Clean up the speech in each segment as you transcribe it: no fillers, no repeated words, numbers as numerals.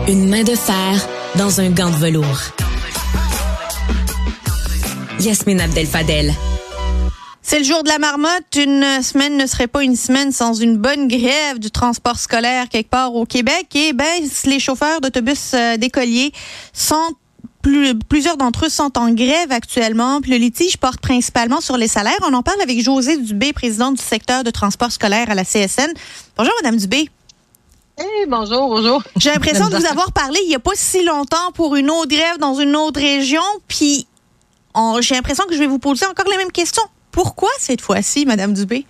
Une main de fer dans un gant de velours. Yasmine Abdel-Fadel. C'est le jour de la marmotte. Une semaine ne serait pas une semaine sans une bonne grève du transport scolaire quelque part au Québec. Et les chauffeurs d'autobus d'écoliers sont plusieurs d'entre eux sont en grève actuellement. Puis le litige porte principalement sur les salaires. On en parle avec Josée Dubé, présidente du secteur de transport scolaire à la CSN. Bonjour, Madame Dubé. Hey, bonjour. J'ai l'impression de vous avoir parlé il n'y a pas si longtemps pour une autre grève dans une autre région. Puis j'ai l'impression que je vais vous poser encore les mêmes questions. Pourquoi cette fois-ci, Madame Dubé?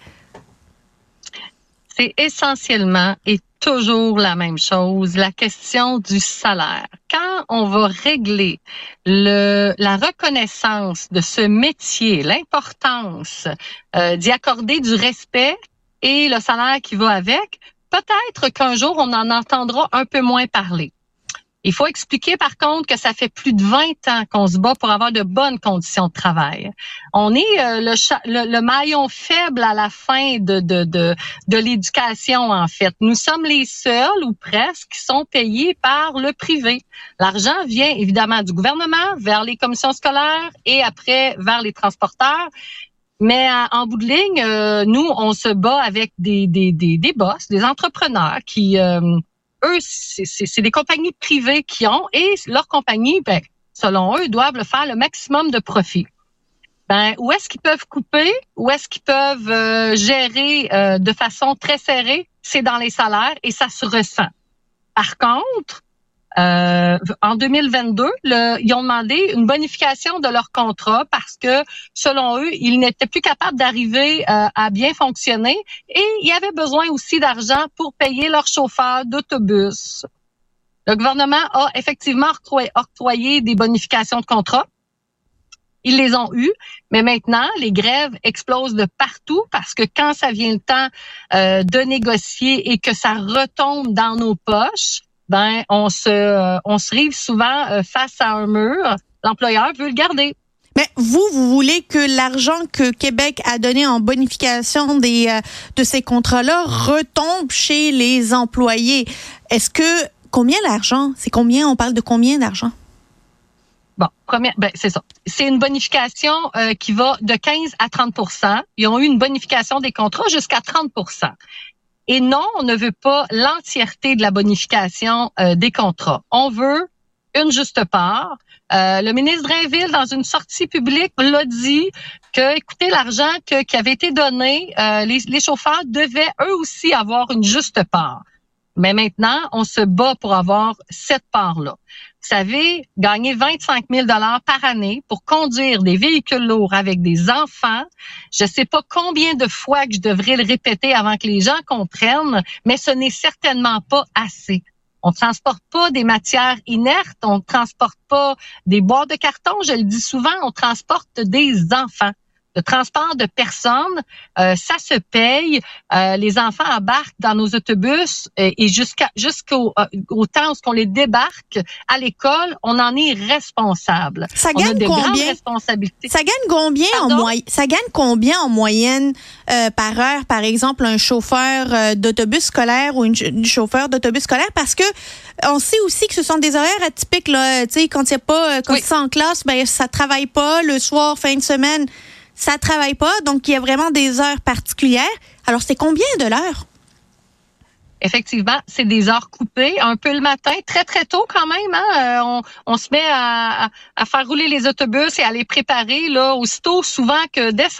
C'est essentiellement et toujours la même chose, la question du salaire. Quand on va régler la reconnaissance de ce métier, l'importance d'y accorder du respect et le salaire qui va avec, peut-être qu'un jour, on en entendra un peu moins parler. Il faut expliquer, par contre, que ça fait plus de 20 ans qu'on se bat pour avoir de bonnes conditions de travail. On est le maillon faible à la fin de l'éducation, en fait. Nous sommes les seuls, ou presque, qui sont payés par le privé. L'argent vient évidemment du gouvernement vers les commissions scolaires et après vers les transporteurs. Mais en bout de ligne, nous, on se bat avec des boss, des entrepreneurs qui... eux, c'est des compagnies privées qui ont, et leurs compagnies, selon eux, doivent faire le maximum de profit. Où est-ce qu'ils peuvent couper? Où est-ce qu'ils peuvent gérer de façon très serrée? C'est dans les salaires et ça se ressent. Par contre, en 2022, ils ont demandé une bonification de leur contrat parce que, selon eux, ils n'étaient plus capables d'arriver à bien fonctionner et ils avaient besoin aussi d'argent pour payer leurs chauffeurs d'autobus. Le gouvernement a effectivement octroyé des bonifications de contrat. Ils les ont eues, mais maintenant, les grèves explosent de partout parce que quand ça vient le temps de négocier et que ça retombe dans nos poches, on se rive souvent face à un mur. L'employeur veut le garder. Mais vous voulez que l'argent que Québec a donné en bonification de ces contrats-là retombe chez les employés. Combien d'argent? C'est combien? On parle de combien d'argent? Bon, c'est ça. C'est une bonification qui va de 15 à 30%. Ils ont eu une bonification des contrats jusqu'à 30%. Et non, on ne veut pas l'entièreté de la bonification des contrats. On veut une juste part. Le ministre Drainville, dans une sortie publique, l'a dit que, écoutez, l'argent qui avait été donné, les chauffeurs devaient eux aussi avoir une juste part. Mais maintenant, on se bat pour avoir cette part-là. Vous savez, gagner 25 000 $ par année pour conduire des véhicules lourds avec des enfants, je sais pas combien de fois que je devrais le répéter avant que les gens comprennent, mais ce n'est certainement pas assez. On ne transporte pas des matières inertes, on ne transporte pas des boîtes de carton, je le dis souvent, on transporte des enfants. Le transport de personnes, ça se paye. Les enfants embarquent dans nos autobus et jusqu'au temps où on les débarque à l'école, on en est responsable. Ça gagne combien? Ça gagne combien Ça gagne combien en moyenne par heure, par exemple, un chauffeur d'autobus scolaire ou une chauffeur d'autobus scolaire? Parce que on sait aussi que ce sont des horaires atypiques là. Tu sais, quand il y a pas, quand c'est en classe, ça travaille pas le soir, fin de semaine. Ça travaille pas, donc il y a vraiment des heures particulières. Alors, c'est combien de l'heure? Effectivement, c'est des heures coupées, un peu le matin, très, très tôt quand même. Hein? On se met à faire rouler les autobus et à les préparer là aussitôt, souvent que dès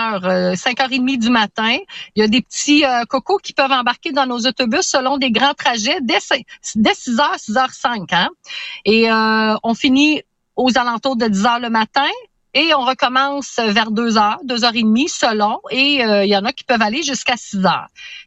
5h30 du matin. Il y a des petits cocos qui peuvent embarquer dans nos autobus selon des grands trajets dès 6h, 6h05. Hein? Et on finit aux alentours de 10h le matin. Et on recommence vers 2h, 2h30 selon, et il y en a qui peuvent aller jusqu'à 6h.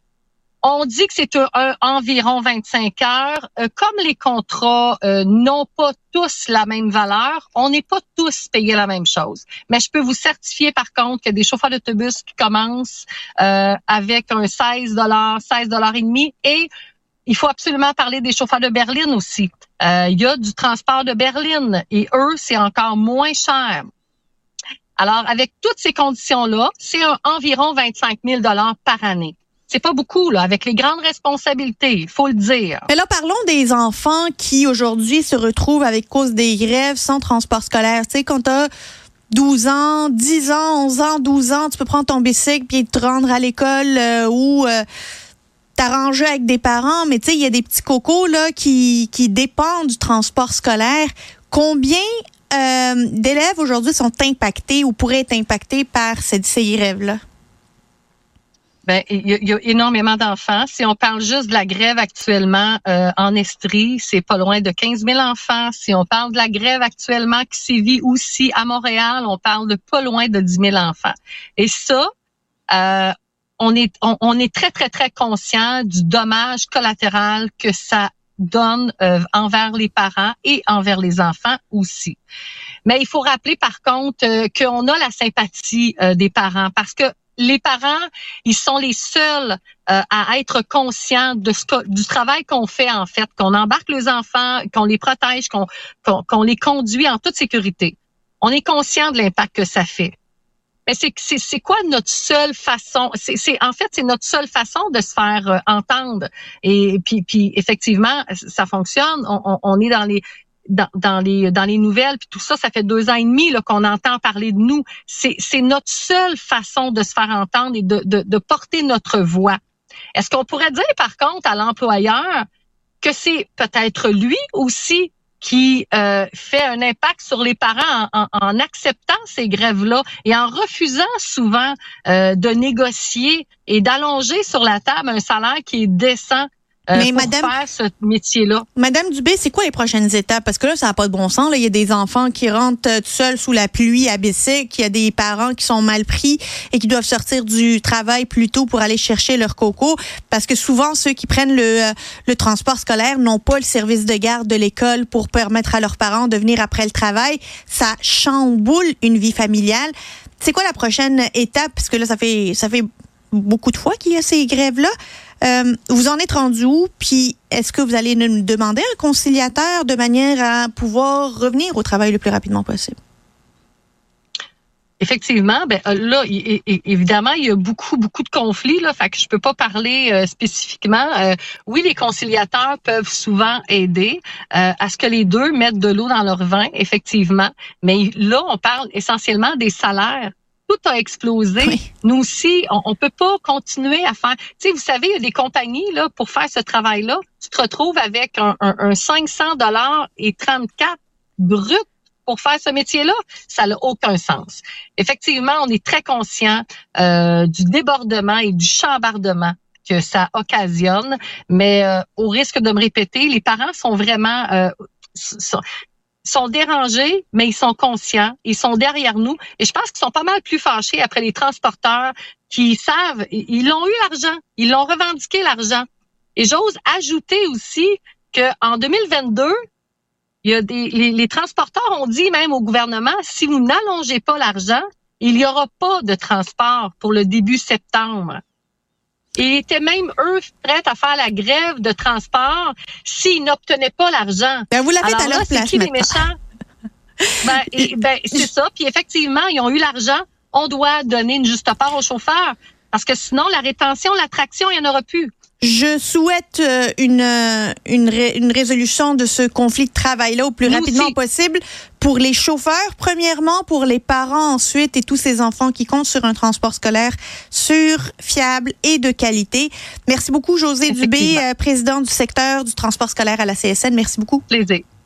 On dit que c'est environ 25 heures. Comme les contrats n'ont pas tous la même valeur, on n'est pas tous payés la même chose. Mais je peux vous certifier par contre qu'il y a des chauffeurs d'autobus qui commencent avec un 16 $ et demi, et il faut absolument parler des chauffeurs de berline aussi. Il y a du transport de berline et eux, c'est encore moins cher. Alors, avec toutes ces conditions-là, c'est environ 25 000 $ par année. c'est pas beaucoup, là, avec les grandes responsabilités, il faut le dire. Mais là, parlons des enfants qui, aujourd'hui, se retrouvent avec cause des grèves sans transport scolaire. Tu sais, quand t'as 12 ans, 10 ans, 11 ans, 12 ans, tu peux prendre ton bicycle puis te rendre à l'école ou t'arranger avec des parents. Mais tu sais, il y a des petits cocos là qui dépendent du transport scolaire. Combien d'élèves aujourd'hui sont impactés ou pourraient être impactés par ces grèves-là? Ben, il y a énormément d'enfants. Si on parle juste de la grève actuellement en Estrie, c'est pas loin de 15 000 enfants. Si on parle de la grève actuellement qui sévit aussi à Montréal, on parle de pas loin de 10 000 enfants. Et ça, on est très, très, très conscient du dommage collatéral que ça donne envers les parents et envers les enfants aussi. Mais il faut rappeler par contre qu'on a la sympathie des parents parce que les parents, ils sont les seuls à être conscients du travail qu'on fait en fait, qu'on embarque les enfants, qu'on les protège, qu'on les conduit en toute sécurité. On est conscient de l'impact que ça fait. Mais c'est quoi notre seule façon? En fait, c'est notre seule façon de se faire entendre. Et puis effectivement, ça fonctionne. On est dans les nouvelles, puis tout ça, ça fait 2 ans et demi là, qu'on entend parler de nous. C'est notre seule façon de se faire entendre et de porter notre voix. Est-ce qu'on pourrait dire, par contre, à l'employeur que c'est peut-être lui aussi qui fait un impact sur les parents en acceptant ces grèves-là et en refusant souvent de négocier et d'allonger sur la table un salaire qui est décent pour faire ce métier-là. Madame Dubé, c'est quoi les prochaines étapes? Parce que là, ça n'a pas de bon sens. Là, il y a des enfants qui rentrent tout seuls sous la pluie à bicycle. Il y a des parents qui sont mal pris et qui doivent sortir du travail plus tôt pour aller chercher leur coco. Parce que souvent, ceux qui prennent le transport scolaire n'ont pas le service de garde de l'école pour permettre à leurs parents de venir après le travail. Ça chamboule une vie familiale. C'est quoi la prochaine étape? Parce que là, ça fait beaucoup de fois qu'il y a ces grèves-là. Vous en êtes rendu où? Puis est-ce que vous allez nous demander un conciliateur de manière à pouvoir revenir au travail le plus rapidement possible? Effectivement, ben là, évidemment, il y a beaucoup de conflits là, fait que je peux pas parler spécifiquement. Oui, les conciliateurs peuvent souvent aider à ce que les deux mettent de l'eau dans leur vin, effectivement. Mais là, on parle essentiellement des salaires. Tout a explosé. Oui. Nous aussi, on peut pas continuer à faire. Tu sais, vous savez, il y a des compagnies là pour faire ce travail-là. Tu te retrouves avec un 500$ et 34 brut pour faire ce métier-là. Ça n'a aucun sens. Effectivement, on est très conscient du débordement et du chambardement que ça occasionne. Mais au risque de me répéter, les parents sont vraiment sont dérangés, mais ils sont conscients, ils sont derrière nous. Et je pense qu'ils sont pas mal plus fâchés après les transporteurs qui savent, ils ont eu l'argent, ils l'ont revendiqué l'argent. Et j'ose ajouter aussi qu'en 2022, il y a les transporteurs ont dit même au gouvernement, si vous n'allongez pas l'argent, il n'y aura pas de transport pour le début septembre. Et étaient même, eux, prêts à faire la grève de transport s'ils n'obtenaient pas l'argent. Ben, vous l'avez à leur place. C'est qui les méchants? C'est ça. Puis effectivement, ils ont eu l'argent. On doit donner une juste part aux chauffeurs. Parce que sinon, la rétention, l'attraction, il n'y en aura plus. Je souhaite une résolution de ce conflit de travail-là au plus rapidement possible pour les chauffeurs, premièrement, pour les parents ensuite et tous ces enfants qui comptent sur un transport scolaire sûr, fiable et de qualité. Merci beaucoup, Josée Dubé, présidente du secteur du transport scolaire à la CSN. Merci beaucoup. Plaisir.